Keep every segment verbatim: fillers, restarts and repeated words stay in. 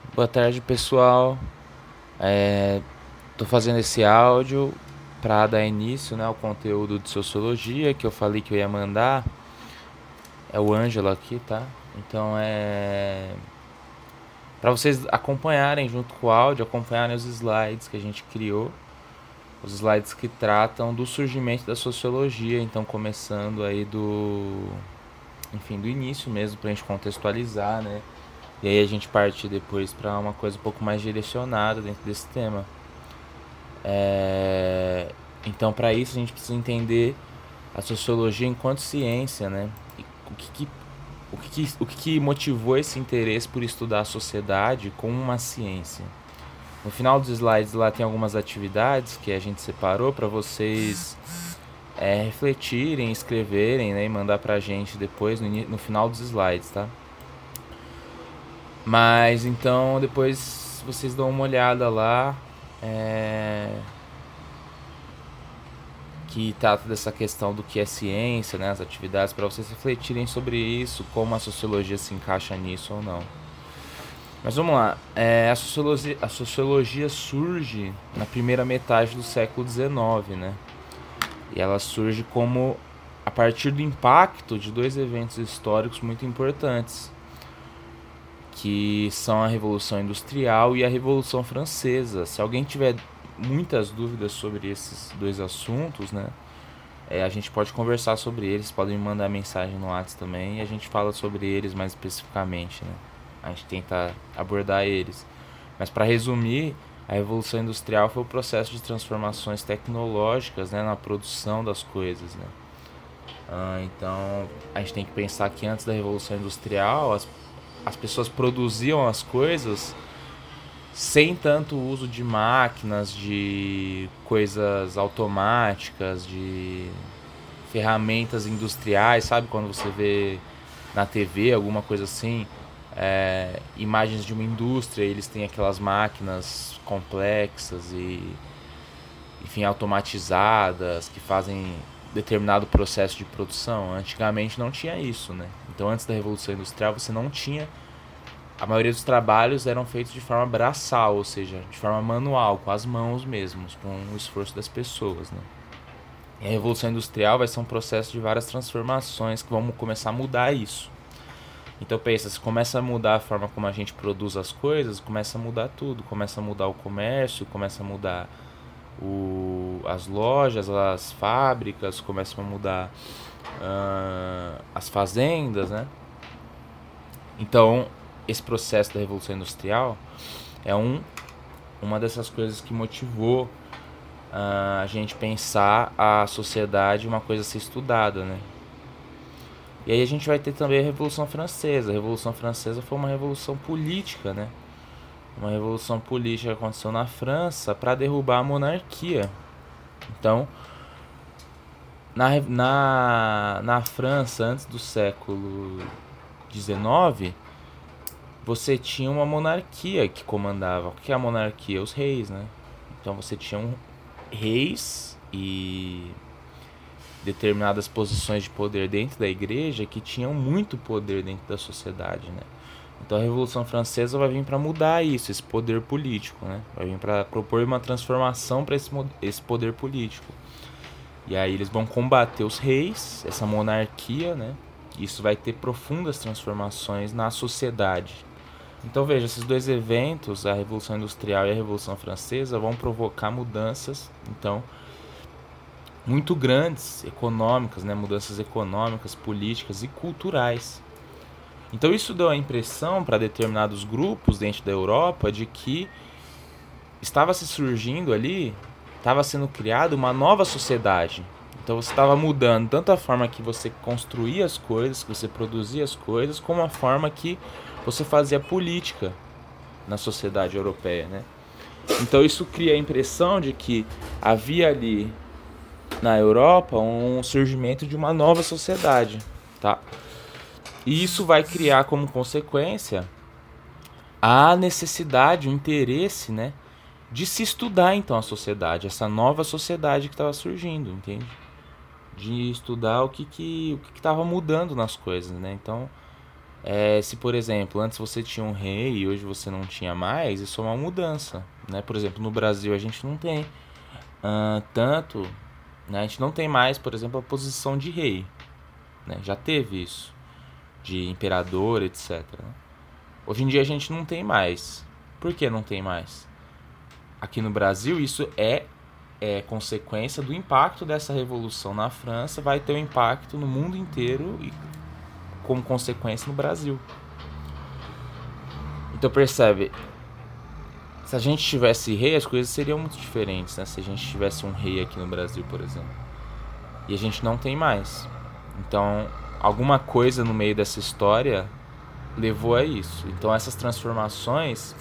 Boa tarde, pessoal. É, tô fazendo esse áudio para dar início, né, ao conteúdo de sociologia que eu falei que eu ia mandar. É o Ângelo aqui, tá? Então é para vocês acompanharem junto com o áudio, acompanharem os slides que a gente criou, os slides que tratam do surgimento da sociologia. Então começando aí do, enfim, do início mesmo, pra gente contextualizar, né? E aí a gente parte depois para uma coisa um pouco mais direcionada dentro desse tema. É... Então, para isso, a gente precisa entender a sociologia enquanto ciência, né? E o que, que, o que, que, o que, que motivou esse interesse por estudar a sociedade como uma ciência. No final dos slides lá tem algumas atividades que a gente separou para vocês é, refletirem, escreverem, né, e mandar para a gente depois no, no final dos slides, tá? Mas então depois vocês dão uma olhada lá. É... que trata dessa questão do que é ciência, né, as atividades, para vocês refletirem sobre isso, como a sociologia se encaixa nisso ou não. Mas vamos lá, é, a, sociologia, a sociologia surge na primeira metade do século dezenove, né? E ela surge como a partir do impacto de dois eventos históricos muito importantes, que são a Revolução Industrial e a Revolução Francesa. Se alguém tiver muitas dúvidas sobre esses dois assuntos, né, é, a gente pode conversar sobre eles, podem me mandar mensagem no WhatsApp também e a gente fala sobre eles mais especificamente, né? A gente tenta abordar eles. Mas para resumir, a Revolução Industrial foi o processo de transformações tecnológicas, né, na produção das coisas, né? Ah, então a gente tem que pensar que antes da Revolução Industrial as, as pessoas produziam as coisas sem tanto uso de máquinas, de coisas automáticas, de ferramentas industriais, sabe? Quando você vê na T V alguma coisa assim, é, imagens de uma indústria, eles têm aquelas máquinas complexas e, enfim, automatizadas que fazem determinado processo de produção. Antigamente não tinha isso, né? Então antes da Revolução Industrial você não tinha. A maioria dos trabalhos eram feitos de forma braçal, ou seja, de forma manual, com as mãos mesmos, com o esforço das pessoas, né? E a Revolução Industrial vai ser um processo de várias transformações que vão começar a mudar isso. Então pensa, se começa a mudar a forma como a gente produz as coisas, começa a mudar tudo. Começa a mudar o comércio, começa a mudar o, as lojas, as fábricas, começam a mudar uh, as fazendas, né? Então, esse processo da Revolução Industrial é um, uma dessas coisas que motivou uh, a gente pensar a sociedade uma coisa a ser estudada, né? E aí a gente vai ter também a Revolução Francesa. A Revolução Francesa foi uma revolução política, né? Uma revolução política que aconteceu na França para derrubar a monarquia. Então, na, na, na França, antes do século dezenove, você tinha uma monarquia que comandava. O que é a monarquia? Os reis, né? Então você tinha um reis e determinadas posições de poder dentro da igreja que tinham muito poder dentro da sociedade, né? Então a Revolução Francesa vai vir para mudar isso, esse poder político, né? Vai vir para propor uma transformação para esse, esse poder político. E aí eles vão combater os reis, essa monarquia, né? Isso vai ter profundas transformações na sociedade. Então veja, esses dois eventos, a Revolução Industrial e a Revolução Francesa, vão provocar mudanças, então, muito grandes, econômicas, né? Mudanças econômicas, políticas e culturais. Então isso deu a impressão para determinados grupos dentro da Europa de que estava se surgindo ali, estava sendo criada uma nova sociedade. Então você estava mudando tanto a forma que você construía as coisas, que você produzia as coisas, como a forma que você fazia política na sociedade europeia, né? Então isso cria a impressão de que havia ali na Europa um surgimento de uma nova sociedade, tá? E isso vai criar como consequência a necessidade, o interesse, né, de se estudar então a sociedade, essa nova sociedade que estava surgindo, entende? De estudar o que que o que estava mudando nas coisas, né? Então É, se, por exemplo, antes você tinha um rei e hoje você não tinha mais, isso é uma mudança, né? Por exemplo, no Brasil a gente não tem ah, tanto, né? A gente não tem mais, por exemplo, a posição de rei, né? Já teve isso, de imperador, etcétera, né? Hoje em dia a gente não tem mais. Por que não tem mais? Aqui no Brasil isso é, é consequência do impacto dessa revolução na França, vai ter um impacto no mundo inteiro e como consequência no Brasil. Então percebe, se a gente tivesse rei, as coisas seriam muito diferentes, né? Se a gente tivesse um rei aqui no Brasil, por exemplo. E a gente não tem mais. Então, alguma coisa no meio dessa história levou a isso. Então, essas transformações,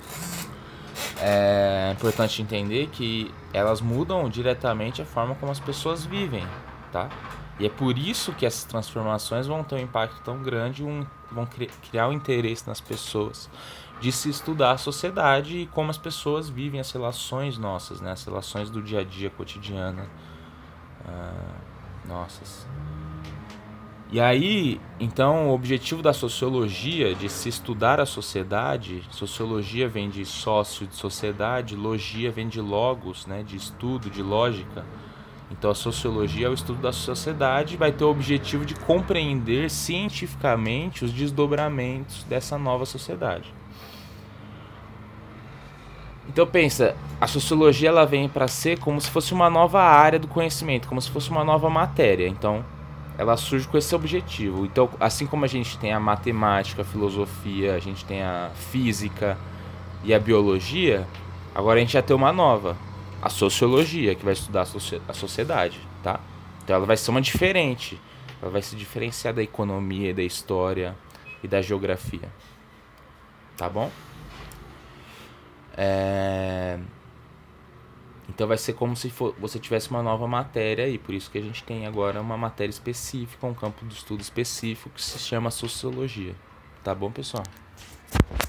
é importante entender que elas mudam diretamente a forma como as pessoas vivem, tá? E é por isso que essas transformações vão ter um impacto tão grande, um, vão cri- criar um interesse nas pessoas de se estudar a sociedade e como as pessoas vivem as relações nossas, né? As relações do dia a dia cotidiana ah, nossas. E aí, então, o objetivo da sociologia, de se estudar a sociedade, sociologia vem de sócio, de sociedade, logia vem de logos, né, de estudo, de lógica. Então, a sociologia é o estudo da sociedade e vai ter o objetivo de compreender cientificamente os desdobramentos dessa nova sociedade. Então pensa, a sociologia ela vem para ser como se fosse uma nova área do conhecimento, como se fosse uma nova matéria. Então, ela surge com esse objetivo. Então, assim como a gente tem a matemática, a filosofia, a gente tem a física e a biologia, agora a gente já tem uma nova, a sociologia, que vai estudar a, soci- a sociedade, tá? Então ela vai ser uma diferente, ela vai se diferenciar da economia, da história e da geografia, tá bom? É... Então vai ser como se for, você tivesse uma nova matéria e por isso que a gente tem agora uma matéria específica, um campo de estudo específico que se chama sociologia. Tá bom, pessoal?